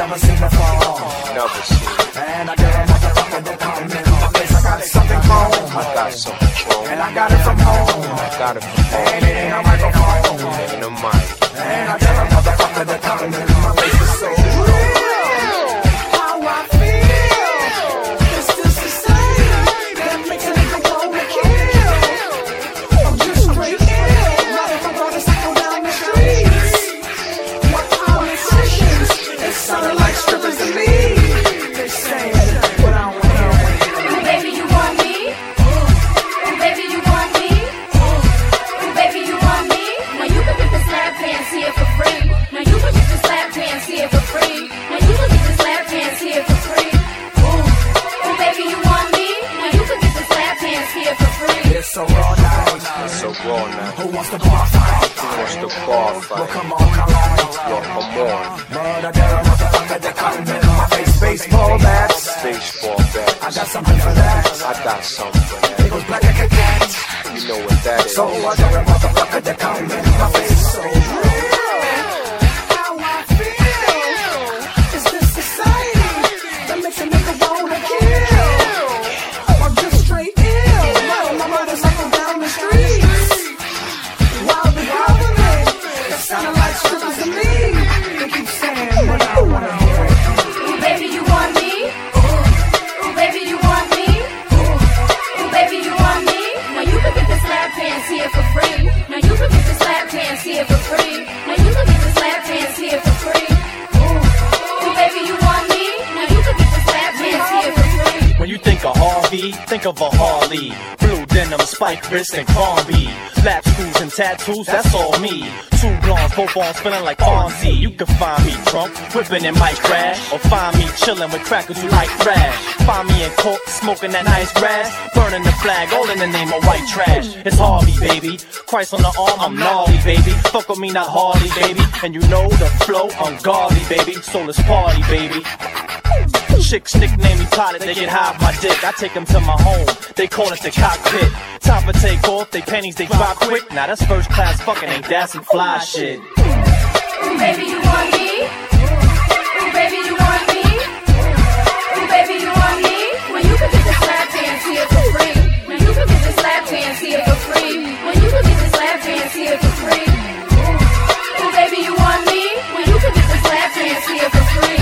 never seen before. Never seen. And I got a motherfucker that come in my face. I got something chrome. I got something chrome. And I got it from home. I got it from home. And it ain't a microphone. It ain't a mic. And I got a motherfucker that come in my face. It's so real. How I feel. It's the society that makes a nigga wanna kill. I'm just straight ill. Riding my motorcycle down the streets. My politicians, they sounding like strippers to me. They saying what I want to hear. Baby, you want me? Baby, you want me? Baby, you want me? Now you can get the slap pants here for free. Now you can get the slap pants here for free. Now you can get the slap pants here for free. Ooh, baby, you want me? Now you can get the slap pants here for free. It's so raw now. It's so raw now. Who wants to bar fight? Who wants to bar Well, fight? come on, come on. Yo, come on. Man, I got a motherfucker that come in my face. Baseball bats. Baseball bat. I got something for that. I got something for It that. goes black like a cat. You know what that is. So I got a motherfucker that come in my face. So real. How I feel. It's this society that makes a nigga wanna kill. I'm just straight ill. Riding my motorcycle down the streets. While the government, that sounding like strippers to me. They keep saying what I wanna hear. Baby, you want me? Baby, you want me? Baby, you want me? Now you can get the slap pants here for free. Now you can get the slap pants here for free. Now you can get the slap pants here for free. Ooh, baby, you want me? Now you can get the slap pants here for free. When you think of Harvey, think of a Harley. Blue denim, spike wrist, and Crombie. Lap screws and tattoos, that's all me. Two blondes, both arms feeling like Fonzie. You can find me drunk, whipping in my crash. Or find me chilling with crackers who like trash. Find me in court, smoking that nice grass. Burning the flag, all in the name of white trash. It's Harvey, baby. Christ on the arm, I'm gnarly, baby. Fuck with me, not Harley, baby. And you know the flow, ungodly, baby. So let's party, baby. Chicks nickname me pilot, they get high off my dick. I take them to my home, they call it the cockpit. Time for take off, they panties, they drop quick. Now that's first class fucking, ain't that some fly shit? Baby, you want me? Baby, you want me? Baby, you want me? When you can get the slap pants here for free. When you can get the slap pants here for free. When you can get the slap pants here for free. Baby, you want me? When you can get the slap pants here for free.